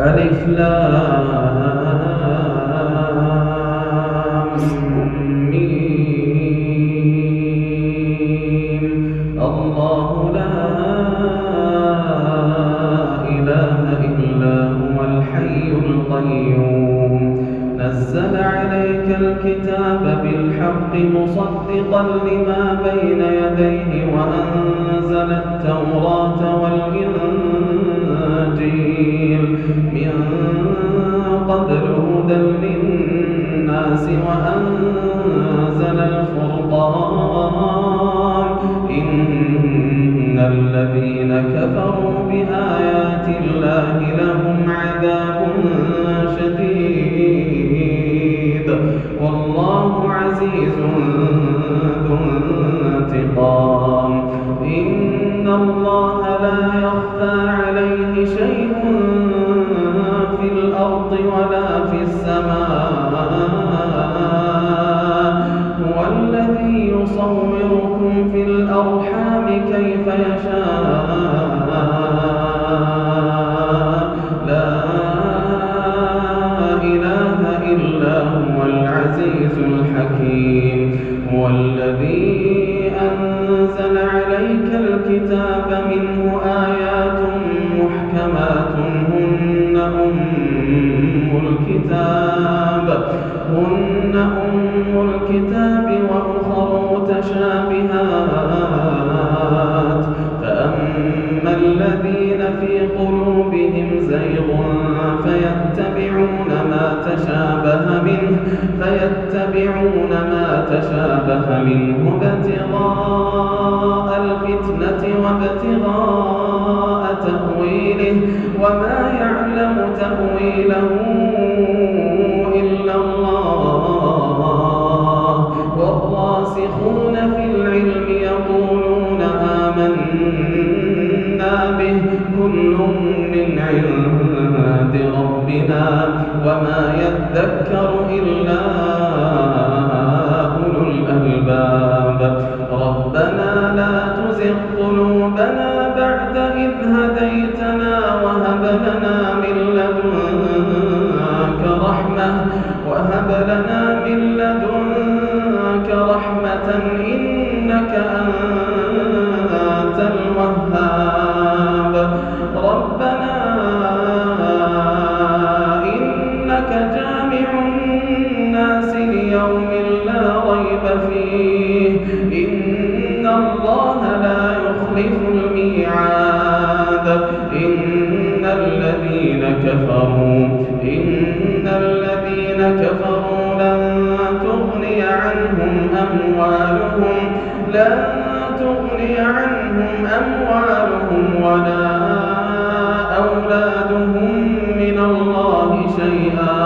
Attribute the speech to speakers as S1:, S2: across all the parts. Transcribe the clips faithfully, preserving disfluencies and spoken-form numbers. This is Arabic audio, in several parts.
S1: ألف لام ميم. الله لا إله إلا هو الحي القيوم نزل عليك الكتاب بالحق مصدقا لما بين يديه وأنزل التوراة والإنجيل من قبل هدى للناس وأنزل الفرقان إن الذين كفروا بآيات الله لهم عذاب شديد والله عزيز ذو انتقام إن الله لا يخفى عليه شيء في الأرض ولا في السماء هو الذي يصوركم في الأرحام كيف يشاء لا إله إلا هو العزيز الحكيم هو الذي أنزل عليك الكتاب منه آيات محكمات هن أم الكتاب هن أم الكتاب وأخر متشابهات فأما الذين في قلوبهم زيغ فيتبعون ما تشابه منه فيتبعون ما تشابه منه ابتغاء الفتنة وابتغاء تأويله وما يعلم تأويله إلا الله والراسخون في العلم يقولون آمنا به كل من عند ربنا وما يذكر إلا أولو الألباب ربنا لا تزغ قلوبنا بعد إذ هديتنا وهب لنا من لدنك رحمة وهب لنا من لدنك رحمة إنك أنت الوهاب ربنا إنك جامع الناس ليوم لا ريب فيه إن الله لا يخلف الميعاد إن الذين كفروا إن الذين كفروا لن تغني عنهم أموالهم لن تغني عنهم أموالهم ولا أولادهم من الله شيئا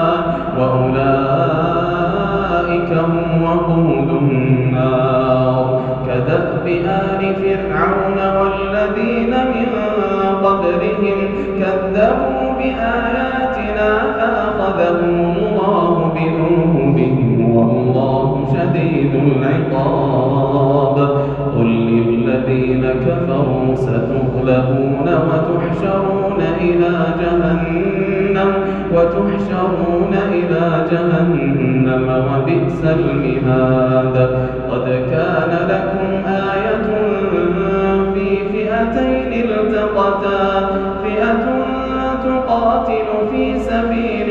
S1: وأولئك هم وقود النار كدأب آل فرعون والذين من قبلهم كذبوا بآياتنا فأخذهم الله بذنوبهم والله شديد العقاب قل للذين كفروا ستغلبون وتحشرون إلى جهنم وتحشرون إلى جهنم وبئس المهاد قد كان لكم آية في فئتين التقتا فئة تقاتل في سبيل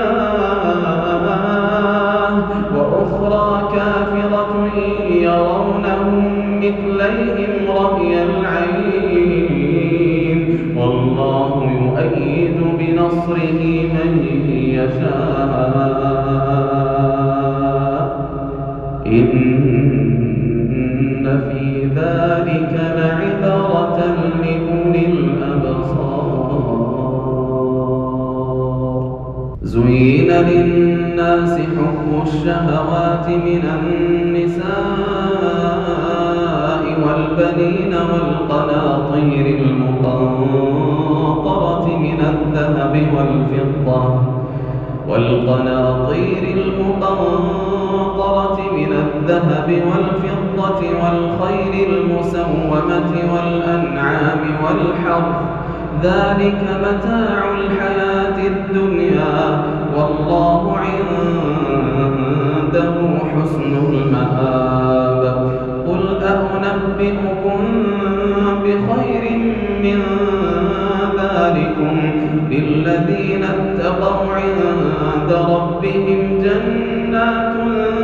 S1: الله وأخرى كافرة يرونهم مثليهم رأي العين والله يؤيد بنصره من يشاء إن في ذلك لعبرة لأولي الأبصار زين للناس حب الشهوات من النساء والبنين والقناطير المقنطرة من الذهب والفضة والقناطير المقنطرة من الذهب والفضة والخيل المسومة والأنعام والحرث ذلك متاع الحياة الدنيا والله عنده حسن المآب قل أنبئكم بخير من ذلكم للذين اتقوا عند ربهم جنات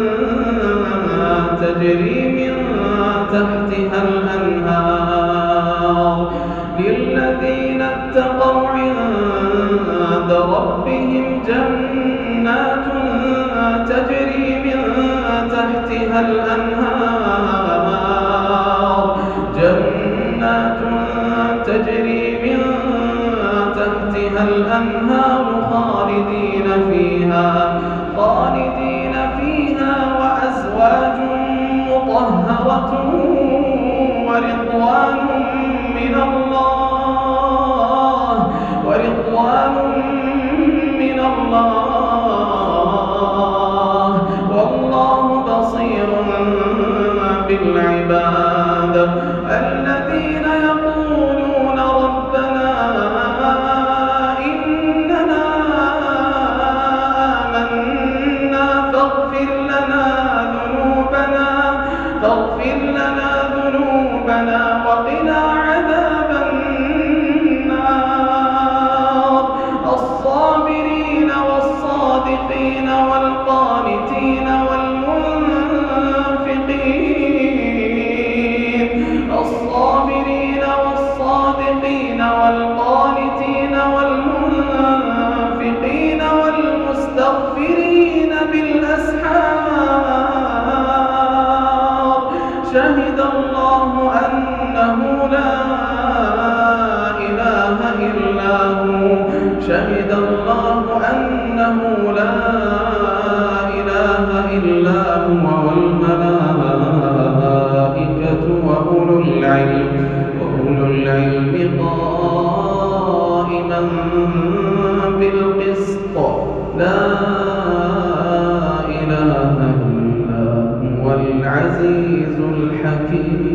S1: تجري من تحتها الأنهار للذين اتقوا عند ربهم جنات تجري من تحتها الأنهار جنات تجري من تحتها الأنهار خالدين فيها خالدين فيها وأزواج مطهرة ورضوان من الله ورضوان من الله والله بصير بالعباد الذين يقولون ربنا إننا آمنا فاغفر لنا ذنوبنا فاغفر لنا ذنوبنا وقنا عذاب النار الصابرين والصادقين والقانتين والمنفقين الصابرين والصادقين والقانتين والمنفقين والمستغفرين بالأسحار شهد الله أنه لا إله إلا هو شهد الله أنه لا إله إلا هو والملائكة وأولو العلم وأولو العلم قائما بالقسط لا إله إلا هو العزيز الحكيم.